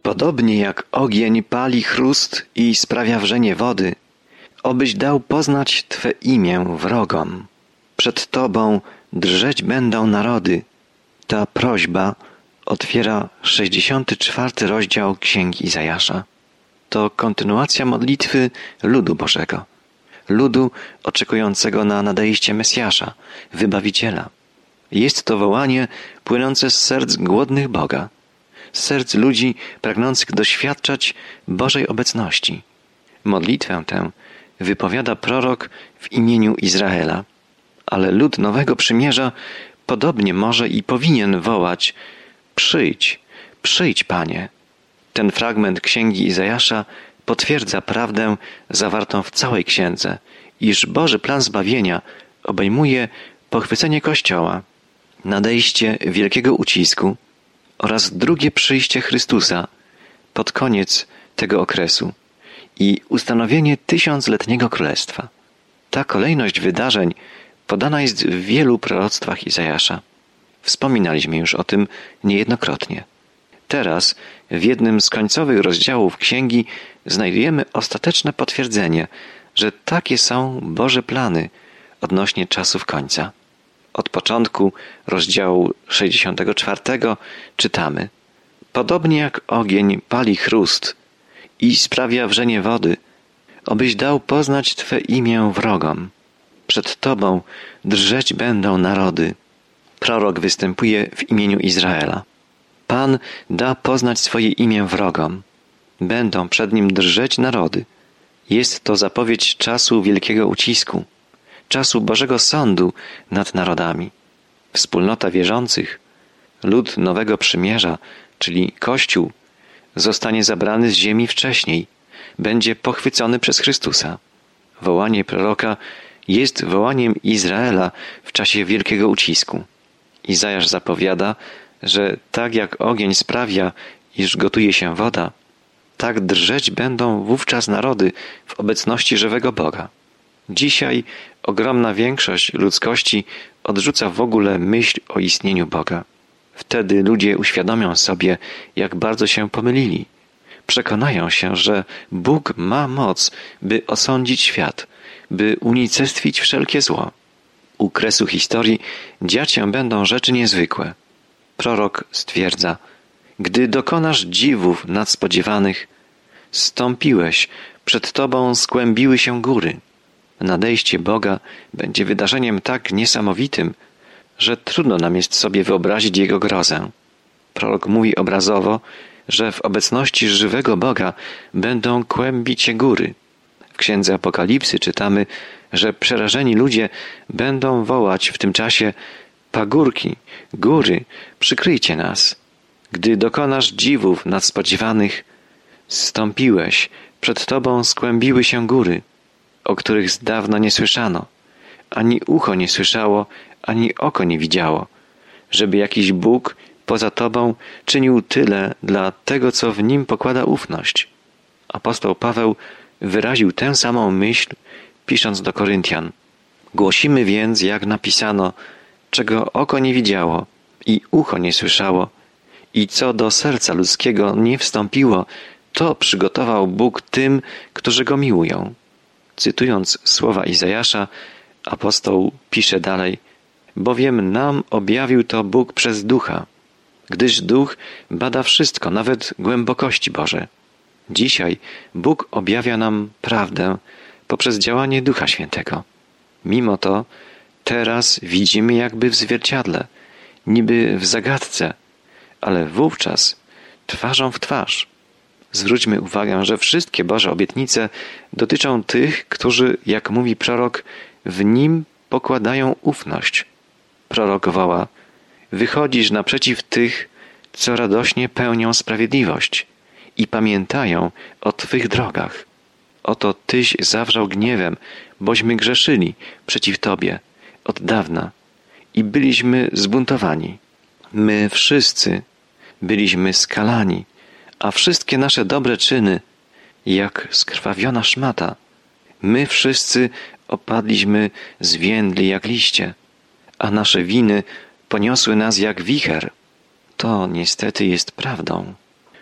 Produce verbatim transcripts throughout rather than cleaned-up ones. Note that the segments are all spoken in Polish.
Podobnie jak ogień pali chrust i sprawia wrzenie wody, obyś dał poznać Twe imię wrogom. Przed Tobą drżeć będą narody. Ta prośba otwiera sześćdziesiąty czwarty rozdział Księgi Izajasza. To kontynuacja modlitwy ludu Bożego, ludu oczekującego na nadejście Mesjasza, Wybawiciela. Jest to wołanie płynące z serc głodnych Boga, z serc ludzi pragnących doświadczać Bożej obecności. Modlitwę tę wypowiada prorok w imieniu Izraela, ale lud Nowego Przymierza podobnie może i powinien wołać: przyjdź, przyjdź, Panie. Ten fragment Księgi Izajasza potwierdza prawdę zawartą w całej księdze, iż Boży plan zbawienia obejmuje pochwycenie Kościoła, nadejście wielkiego ucisku oraz drugie przyjście Chrystusa pod koniec tego okresu i ustanowienie tysiącletniego królestwa. Ta kolejność wydarzeń podana jest w wielu proroctwach Izajasza. Wspominaliśmy już o tym niejednokrotnie. Teraz w jednym z końcowych rozdziałów księgi znajdujemy ostateczne potwierdzenie, że takie są Boże plany odnośnie czasów końca. Od początku rozdziału sześćdziesiątego czwartego czytamy: Podobnie jak ogień pali chrust i sprawia wrzenie wody, obyś dał poznać Twe imię wrogom. Przed Tobą drżeć będą narody. Prorok występuje w imieniu Izraela. Pan da poznać swoje imię wrogom. Będą przed Nim drżeć narody. Jest to zapowiedź czasu wielkiego ucisku, czasu Bożego Sądu nad narodami. Wspólnota wierzących, lud Nowego Przymierza, czyli Kościół, zostanie zabrany z ziemi wcześniej, będzie pochwycony przez Chrystusa. Wołanie proroka jest wołaniem Izraela w czasie wielkiego ucisku. Izajasz zapowiada, że tak jak ogień sprawia, iż gotuje się woda, tak drżeć będą wówczas narody w obecności żywego Boga. Dzisiaj ogromna większość ludzkości odrzuca w ogóle myśl o istnieniu Boga. Wtedy ludzie uświadomią sobie, jak bardzo się pomylili. Przekonają się, że Bóg ma moc, by osądzić świat, by unicestwić wszelkie zło. U kresu historii dziać się będą rzeczy niezwykłe. Prorok stwierdza: gdy dokonasz dziwów nadspodziewanych, zstąpiłeś, przed Tobą skłębiły się góry. Nadejście Boga będzie wydarzeniem tak niesamowitym, że trudno nam jest sobie wyobrazić Jego grozę. Prorok mówi obrazowo, że w obecności żywego Boga będą kłębić się góry. W Księdze Apokalipsy czytamy, że przerażeni ludzie będą wołać w tym czasie: pagórki, góry, przykryjcie nas. Gdy dokonasz dziwów nadspodziewanych, zstąpiłeś, przed Tobą skłębiły się góry, o których z dawna nie słyszano, ani ucho nie słyszało, ani oko nie widziało, żeby jakiś Bóg poza Tobą czynił tyle dla tego, co w Nim pokłada ufność. Apostoł Paweł wyraził tę samą myśl, pisząc do Koryntian: głosimy więc, jak napisano, czego oko nie widziało i ucho nie słyszało i co do serca ludzkiego nie wstąpiło, to przygotował Bóg tym, którzy Go miłują. Cytując słowa Izajasza, apostoł pisze dalej: bowiem nam objawił to Bóg przez Ducha, gdyż Duch bada wszystko, nawet głębokości Boże. Dzisiaj Bóg objawia nam prawdę poprzez działanie Ducha Świętego. Mimo to teraz widzimy jakby w zwierciadle, niby w zagadce, ale wówczas twarzą w twarz. Zwróćmy uwagę, że wszystkie Boże obietnice dotyczą tych, którzy, jak mówi prorok, w Nim pokładają ufność. Prorok woła: wychodzisz naprzeciw tych, co radośnie pełnią sprawiedliwość i pamiętają o Twych drogach. Oto Tyś zawrzał gniewem, bośmy grzeszyli przeciw Tobie od dawna i byliśmy zbuntowani. My wszyscy byliśmy skalani, a wszystkie nasze dobre czyny jak skrwawiona szmata. My wszyscy opadliśmy zwiędli jak liście, a nasze winy poniosły nas jak wicher. To niestety jest prawdą.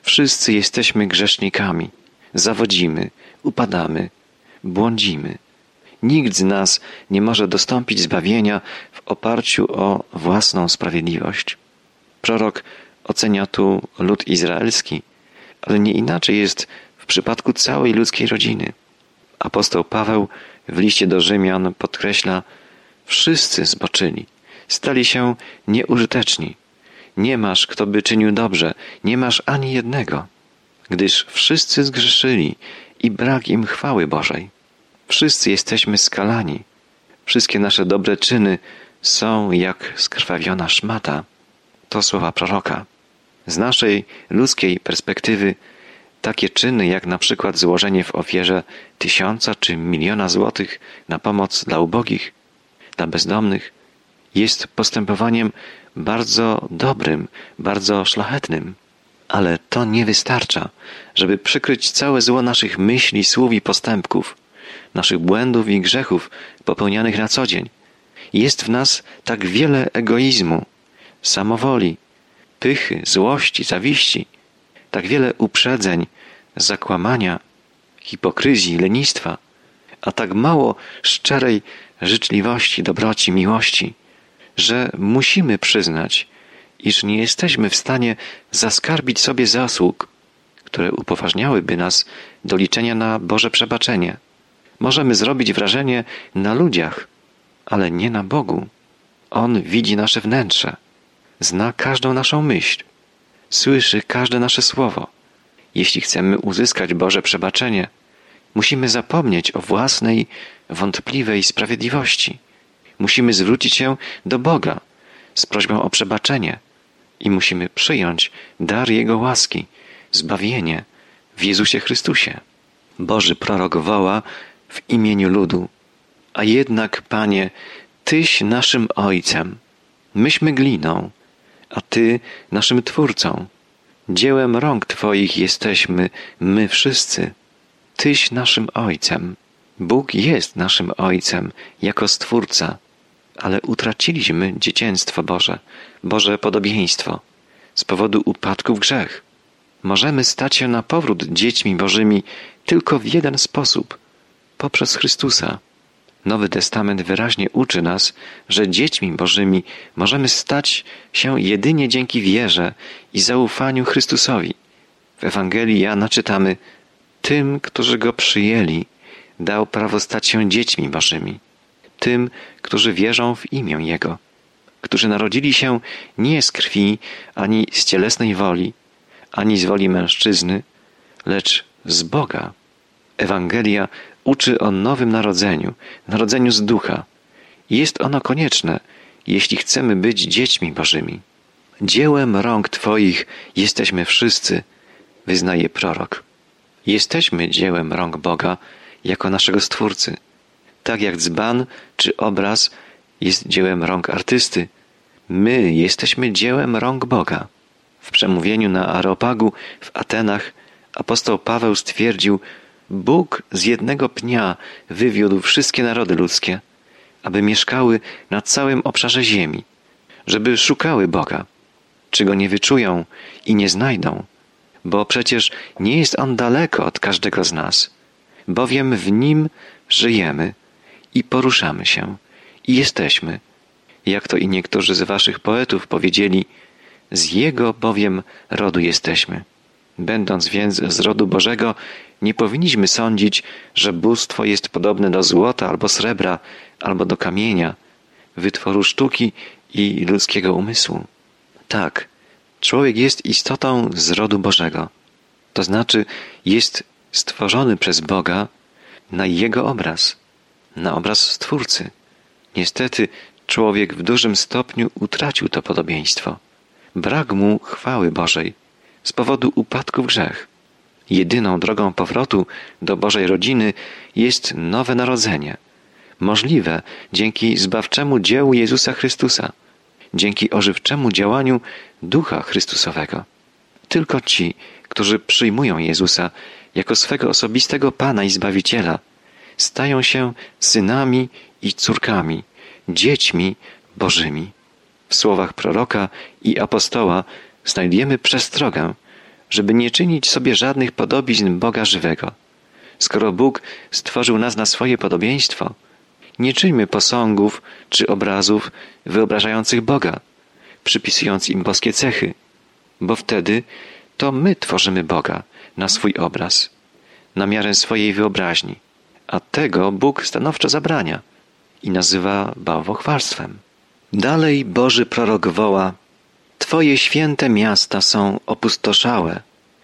Wszyscy jesteśmy grzesznikami. Zawodzimy, upadamy, błądzimy. Nikt z nas nie może dostąpić zbawienia w oparciu o własną sprawiedliwość. Prorok ocenia tu lud izraelski, ale nie inaczej jest w przypadku całej ludzkiej rodziny. Apostoł Paweł w liście do Rzymian podkreśla: wszyscy zboczyli, stali się nieużyteczni. Nie masz, kto by czynił dobrze, nie masz ani jednego, gdyż wszyscy zgrzeszyli i brak im chwały Bożej. Wszyscy jesteśmy skalani. Wszystkie nasze dobre czyny są jak skrwawiona szmata. To słowa proroka. Z naszej ludzkiej perspektywy takie czyny, jak na przykład złożenie w ofierze tysiąca czy miliona złotych na pomoc dla ubogich, dla bezdomnych, jest postępowaniem bardzo dobrym, bardzo szlachetnym. Ale to nie wystarcza, żeby przykryć całe zło naszych myśli, słów i postępków, naszych błędów i grzechów popełnianych na co dzień. Jest w nas tak wiele egoizmu, samowoli, pychy, złości, zawiści, tak wiele uprzedzeń, zakłamania, hipokryzji, lenistwa, a tak mało szczerej życzliwości, dobroci, miłości, że musimy przyznać, iż nie jesteśmy w stanie zaskarbić sobie zasług, które upoważniałyby nas do liczenia na Boże przebaczenie. Możemy zrobić wrażenie na ludziach, ale nie na Bogu. On widzi nasze wnętrze, zna każdą naszą myśl, słyszy każde nasze słowo. Jeśli chcemy uzyskać Boże przebaczenie, musimy zapomnieć o własnej, wątpliwej sprawiedliwości. Musimy zwrócić się do Boga z prośbą o przebaczenie i musimy przyjąć dar Jego łaski, zbawienie w Jezusie Chrystusie. Boży prorok woła w imieniu ludu: a jednak, Panie, Tyś naszym Ojcem, myśmy gliną, a Ty naszym Twórcą. Dziełem rąk Twoich jesteśmy my wszyscy. Tyś naszym Ojcem. Bóg jest naszym Ojcem jako Stwórca, ale utraciliśmy dzieciństwo Boże, Boże podobieństwo z powodu upadku w grzech. Możemy stać się na powrót dziećmi Bożymi tylko w jeden sposób – poprzez Chrystusa. Nowy Testament wyraźnie uczy nas, że dziećmi Bożymi możemy stać się jedynie dzięki wierze i zaufaniu Chrystusowi. W Ewangelii Jana czytamy: tym, którzy Go przyjęli, dał prawo stać się dziećmi Bożymi. Tym, którzy wierzą w imię Jego, którzy narodzili się nie z krwi, ani z cielesnej woli, ani z woli mężczyzny, lecz z Boga. Ewangelia uczy o nowym narodzeniu, narodzeniu z ducha. Jest ono konieczne, jeśli chcemy być dziećmi Bożymi. Dziełem rąk Twoich jesteśmy wszyscy, wyznaje prorok. Jesteśmy dziełem rąk Boga jako naszego Stwórcy. Tak jak dzban czy obraz jest dziełem rąk artysty, my jesteśmy dziełem rąk Boga. W przemówieniu na Areopagu w Atenach apostoł Paweł stwierdził: Bóg z jednego pnia wywiódł wszystkie narody ludzkie, aby mieszkały na całym obszarze ziemi, żeby szukały Boga. Czy Go nie wyczują i nie znajdą? Bo przecież nie jest On daleko od każdego z nas, bowiem w Nim żyjemy i poruszamy się i jesteśmy. Jak to i niektórzy z waszych poetów powiedzieli: z Jego bowiem rodu jesteśmy. Będąc więc z rodu Bożego, nie powinniśmy sądzić, że bóstwo jest podobne do złota albo srebra, albo do kamienia, wytworu sztuki i ludzkiego umysłu. Tak, człowiek jest istotą z rodu Bożego. To znaczy jest stworzony przez Boga na Jego obraz, na obraz Stwórcy. Niestety człowiek w dużym stopniu utracił to podobieństwo. Brak mu chwały Bożej z powodu upadku w grzech. Jedyną drogą powrotu do Bożej rodziny jest nowe narodzenie, możliwe dzięki zbawczemu dziełu Jezusa Chrystusa, dzięki ożywczemu działaniu Ducha Chrystusowego. Tylko ci, którzy przyjmują Jezusa jako swego osobistego Pana i Zbawiciela, stają się synami i córkami, dziećmi Bożymi. W słowach proroka i apostoła znajdujemy przestrogę, żeby nie czynić sobie żadnych podobizn Boga żywego. Skoro Bóg stworzył nas na swoje podobieństwo, nie czyńmy posągów czy obrazów wyobrażających Boga, przypisując im boskie cechy, bo wtedy to my tworzymy Boga na swój obraz, na miarę swojej wyobraźni, a tego Bóg stanowczo zabrania i nazywa bałwochwalstwem. Dalej Boży prorok woła: Twoje święte miasta są opustoszałe,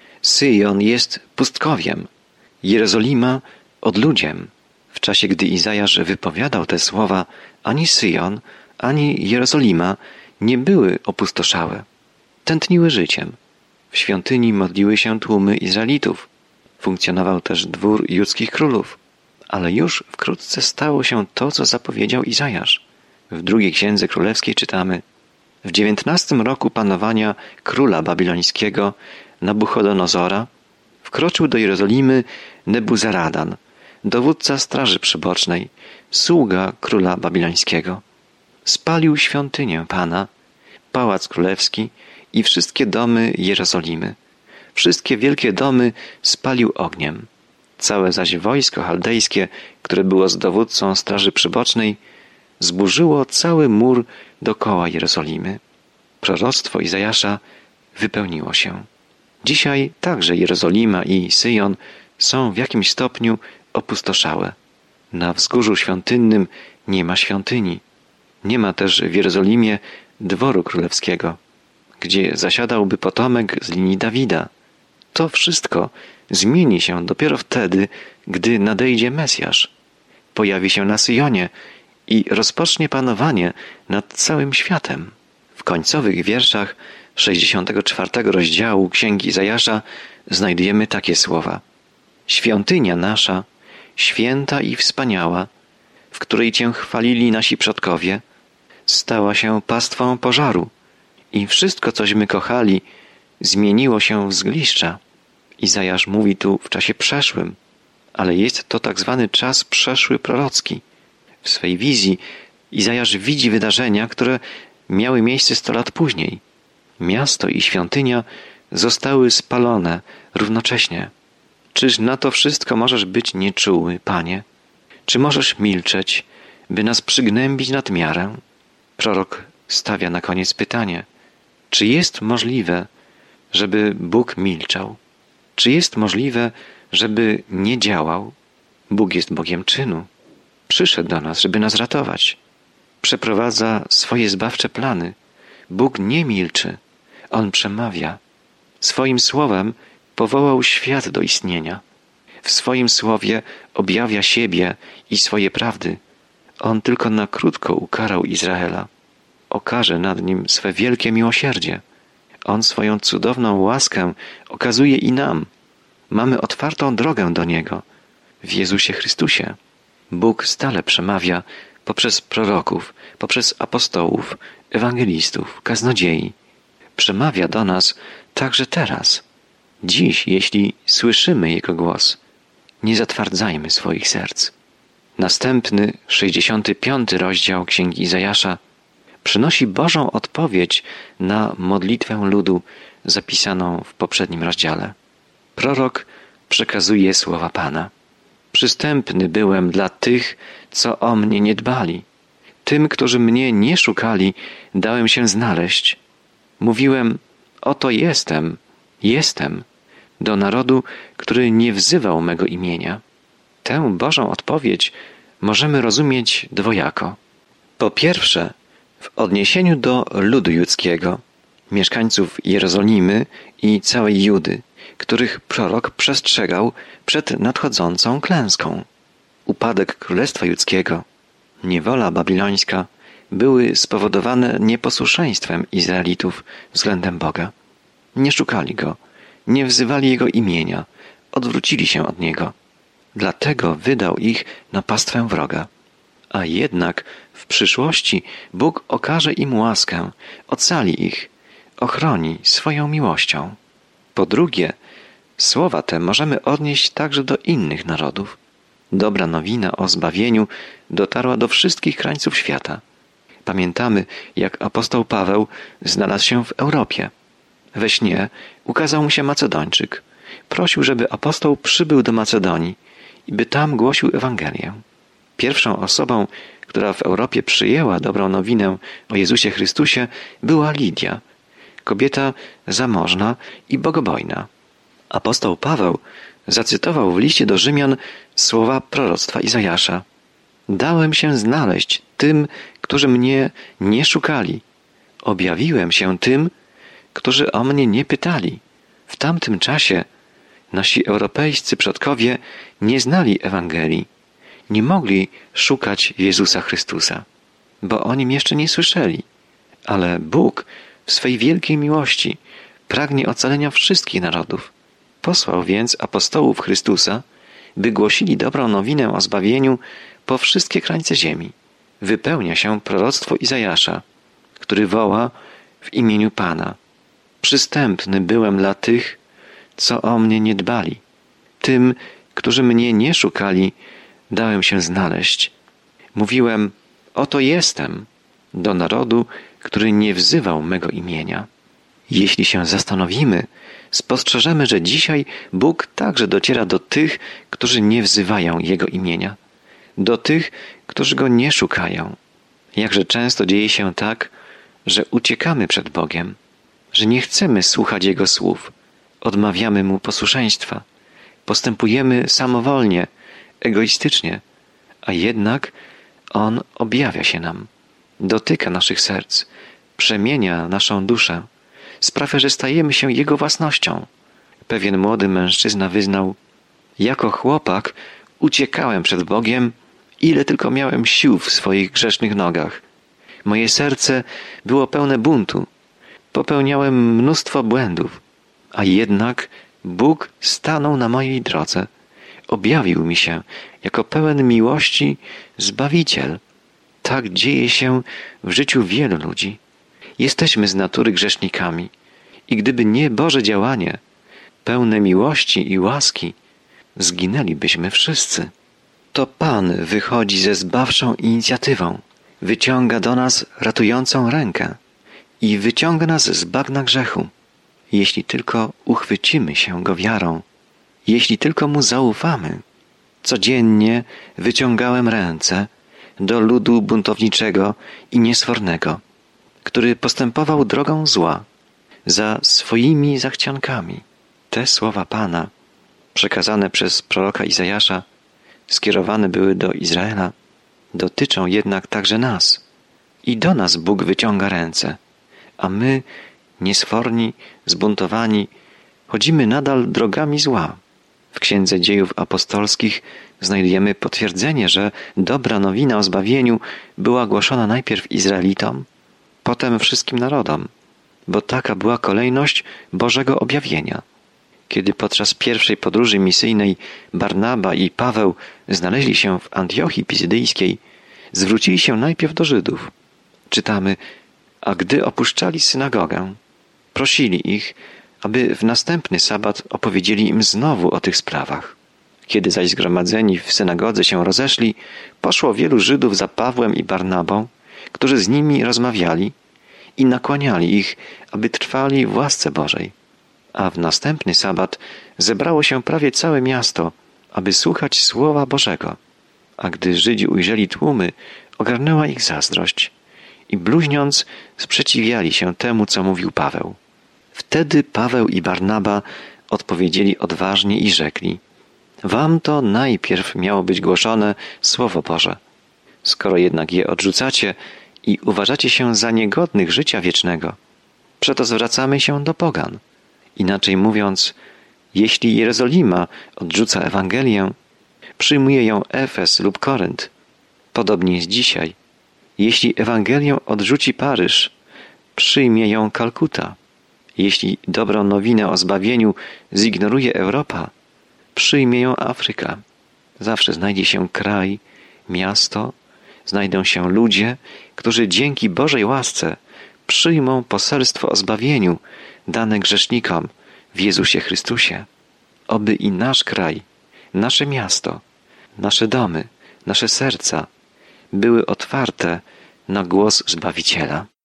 Syjon jest pustkowiem, Jerozolima odludziem. W czasie, gdy Izajasz wypowiadał te słowa, ani Syjon, ani Jerozolima nie były opustoszałe. Tętniły życiem. W świątyni modliły się tłumy Izraelitów. Funkcjonował też dwór judzkich królów. Ale już wkrótce stało się to, co zapowiedział Izajasz. W drugiej księdze królewskiej czytamy: W dziewiętnastym roku panowania króla babilońskiego Nabuchodonozora wkroczył do Jerozolimy Nebuzaradan, dowódca straży przybocznej, sługa króla babilońskiego. Spalił świątynię Pana, pałac królewski i wszystkie domy Jerozolimy. Wszystkie wielkie domy spalił ogniem. Całe zaś wojsko chaldejskie, które było z dowódcą straży przybocznej, zburzyło cały mur dokoła Jerozolimy. Proroctwo Izajasza wypełniło się. Dzisiaj także Jerozolima i Syjon są w jakimś stopniu opustoszałe. Na wzgórzu świątynnym nie ma świątyni. Nie ma też w Jerozolimie dworu królewskiego, gdzie zasiadałby potomek z linii Dawida. To wszystko zmieni się dopiero wtedy, gdy nadejdzie Mesjasz. Pojawi się na Syjonie i rozpocznie panowanie nad całym światem. W końcowych wierszach sześćdziesiątego czwartego rozdziału Księgi Izajasza znajdujemy takie słowa: Świątynia nasza, święta i wspaniała, w której Cię chwalili nasi przodkowie, stała się pastwą pożaru i wszystko, cośmy kochali, zmieniło się w zgliszcza. Izajasz mówi tu w czasie przeszłym, ale jest to tak zwany czas przeszły prorocki. W swej wizji Izajasz widzi wydarzenia, które miały miejsce sto lat później. Miasto i świątynia zostały spalone równocześnie. Czyż na to wszystko możesz być nieczuły, Panie? Czy możesz milczeć, by nas przygnębić nad miarę? Prorok stawia na koniec pytanie: czy jest możliwe, żeby Bóg milczał? Czy jest możliwe, żeby nie działał? Bóg jest Bogiem czynu. Przyszedł do nas, żeby nas ratować. Przeprowadza swoje zbawcze plany. Bóg nie milczy. On przemawia. Swoim słowem powołał świat do istnienia. W swoim słowie objawia siebie i swoje prawdy. On tylko na krótko ukarał Izraela. Okaże nad nim swe wielkie miłosierdzie. On swoją cudowną łaskę okazuje i nam. Mamy otwartą drogę do Niego w Jezusie Chrystusie. Bóg stale przemawia poprzez proroków, poprzez apostołów, ewangelistów, kaznodziei. Przemawia do nas także teraz. Dziś, jeśli słyszymy Jego głos, nie zatwardzajmy swoich serc. Następny, sześćdziesiąty piąty rozdział Księgi Izajasza przynosi Bożą odpowiedź na modlitwę ludu zapisaną w poprzednim rozdziale. Prorok przekazuje słowa Pana. Przystępny byłem dla tych, co o mnie nie dbali. Tym, którzy mnie nie szukali, dałem się znaleźć. Mówiłem: oto jestem, jestem, do narodu, który nie wzywał mego imienia. Tę Bożą odpowiedź możemy rozumieć dwojako. Po pierwsze, w odniesieniu do ludu judzkiego, mieszkańców Jerozolimy i całej Judy, których prorok przestrzegał przed nadchodzącą klęską. Upadek Królestwa Judzkiego, niewola babilońska były spowodowane nieposłuszeństwem Izraelitów względem Boga. Nie szukali Go, nie wzywali Jego imienia, odwrócili się od Niego. Dlatego wydał ich na pastwę wroga. A jednak w przyszłości Bóg okaże im łaskę, ocali ich, ochroni swoją miłością. Po drugie, słowa te możemy odnieść także do innych narodów. Dobra nowina o zbawieniu dotarła do wszystkich krańców świata. Pamiętamy, jak apostoł Paweł znalazł się w Europie. We śnie ukazał mu się Macedończyk. Prosił, żeby apostoł przybył do Macedonii i by tam głosił Ewangelię. Pierwszą osobą, która w Europie przyjęła dobrą nowinę o Jezusie Chrystusie, była Lidia, kobieta zamożna i bogobojna. Apostoł Paweł zacytował w liście do Rzymian słowa proroctwa Izajasza. Dałem się znaleźć tym, którzy mnie nie szukali. Objawiłem się tym, którzy o mnie nie pytali. W tamtym czasie nasi europejscy przodkowie nie znali Ewangelii. Nie mogli szukać Jezusa Chrystusa, bo o Nim jeszcze nie słyszeli. Ale Bóg w swej wielkiej miłości pragnie ocalenia wszystkich narodów. Posłał więc apostołów Chrystusa, by głosili dobrą nowinę o zbawieniu po wszystkie krańce ziemi. Wypełnia się proroctwo Izajasza, który woła w imieniu Pana. Przystępny byłem dla tych, co o mnie nie dbali. Tym, którzy mnie nie szukali, dałem się znaleźć. Mówiłem, oto jestem, do narodu, który nie wzywał mego imienia. Jeśli się zastanowimy, spostrzeżemy, że dzisiaj Bóg także dociera do tych, którzy nie wzywają Jego imienia, do tych, którzy Go nie szukają. Jakże często dzieje się tak, że uciekamy przed Bogiem, że nie chcemy słuchać Jego słów, odmawiamy Mu posłuszeństwa, postępujemy samowolnie, egoistycznie, a jednak On objawia się nam, dotyka naszych serc, przemienia naszą duszę, sprawia, że stajemy się Jego własnością. Pewien młody mężczyzna wyznał, jako chłopak uciekałem przed Bogiem, ile tylko miałem sił w swoich grzesznych nogach. Moje serce było pełne buntu, popełniałem mnóstwo błędów, a jednak Bóg stanął na mojej drodze, objawił mi się jako pełen miłości Zbawiciel. Tak dzieje się w życiu wielu ludzi. Jesteśmy z natury grzesznikami i gdyby nie Boże działanie, pełne miłości i łaski, zginęlibyśmy wszyscy. To Pan wychodzi ze zbawczą inicjatywą, wyciąga do nas ratującą rękę i wyciąga nas z bagna grzechu, jeśli tylko uchwycimy się Go wiarą, jeśli tylko Mu zaufamy. Codziennie wyciągałem ręce do ludu buntowniczego i niesfornego, który postępował drogą zła, za swoimi zachciankami. Te słowa Pana, przekazane przez proroka Izajasza, skierowane były do Izraela, dotyczą jednak także nas. I do nas Bóg wyciąga ręce, a my, niesforni, zbuntowani, chodzimy nadal drogami zła. W Księdze Dziejów Apostolskich znajdujemy potwierdzenie, że dobra nowina o zbawieniu była głoszona najpierw Izraelitom, potem wszystkim narodom, bo taka była kolejność Bożego objawienia. Kiedy podczas pierwszej podróży misyjnej Barnaba i Paweł znaleźli się w Antiochii Pizydyjskiej, zwrócili się najpierw do Żydów. Czytamy, a gdy opuszczali synagogę, prosili ich, aby w następny sabat opowiedzieli im znowu o tych sprawach. Kiedy zaś zgromadzeni w synagodze się rozeszli, poszło wielu Żydów za Pawłem i Barnabą, którzy z nimi rozmawiali i nakłaniali ich, aby trwali w łasce Bożej. A w następny sabat zebrało się prawie całe miasto, aby słuchać Słowa Bożego. A gdy Żydzi ujrzeli tłumy, ogarnęła ich zazdrość i bluźniąc sprzeciwiali się temu, co mówił Paweł. Wtedy Paweł i Barnaba odpowiedzieli odważnie i rzekli: Wam to najpierw miało być głoszone Słowo Boże. Skoro jednak je odrzucacie i uważacie się za niegodnych życia wiecznego, przeto zwracamy się do pogan. Inaczej mówiąc, jeśli Jerozolima odrzuca Ewangelię, przyjmuje ją Efes lub Korynt. Podobnie jest dzisiaj. Jeśli Ewangelię odrzuci Paryż, przyjmie ją Kalkuta. Jeśli dobrą nowinę o zbawieniu zignoruje Europa, przyjmie ją Afryka. Zawsze znajdzie się kraj, miasto, znajdą się ludzie, którzy dzięki Bożej łasce przyjmą poselstwo o zbawieniu dane grzesznikom w Jezusie Chrystusie. Oby i nasz kraj, nasze miasto, nasze domy, nasze serca były otwarte na głos Zbawiciela.